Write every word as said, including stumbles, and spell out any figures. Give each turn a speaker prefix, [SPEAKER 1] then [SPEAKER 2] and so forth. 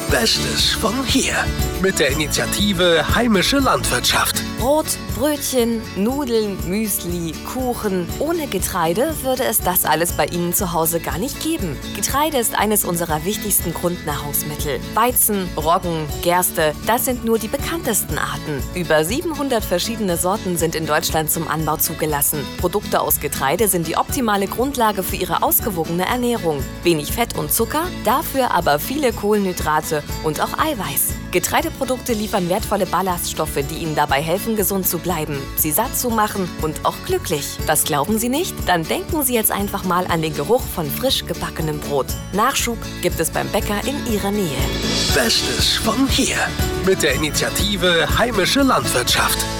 [SPEAKER 1] Bestes von hier. Mit der Initiative Heimische Landwirtschaft.
[SPEAKER 2] Brot, Brötchen, Nudeln, Müsli, Kuchen. Ohne Getreide würde es das alles bei Ihnen zu Hause gar nicht geben. Getreide ist eines unserer wichtigsten Grundnahrungsmittel. Weizen, Roggen, Gerste, das sind nur die bekanntesten Arten. Über siebenhundert verschiedene Sorten sind in Deutschland zum Anbau zugelassen. Produkte aus Getreide sind die optimale Grundlage für Ihre ausgewogene Ernährung. Wenig Fett und Zucker, dafür aber viele Kohlenhydrate und auch Eiweiß. Getreideprodukte liefern wertvolle Ballaststoffe, die Ihnen dabei helfen, gesund zu bleiben, Sie satt zu machen und auch glücklich. Das glauben Sie nicht? Dann denken Sie jetzt einfach mal an den Geruch von frisch gebackenem Brot. Nachschub gibt es beim Bäcker in Ihrer Nähe.
[SPEAKER 1] Bestes von hier. Mit der Initiative Heimische Landwirtschaft.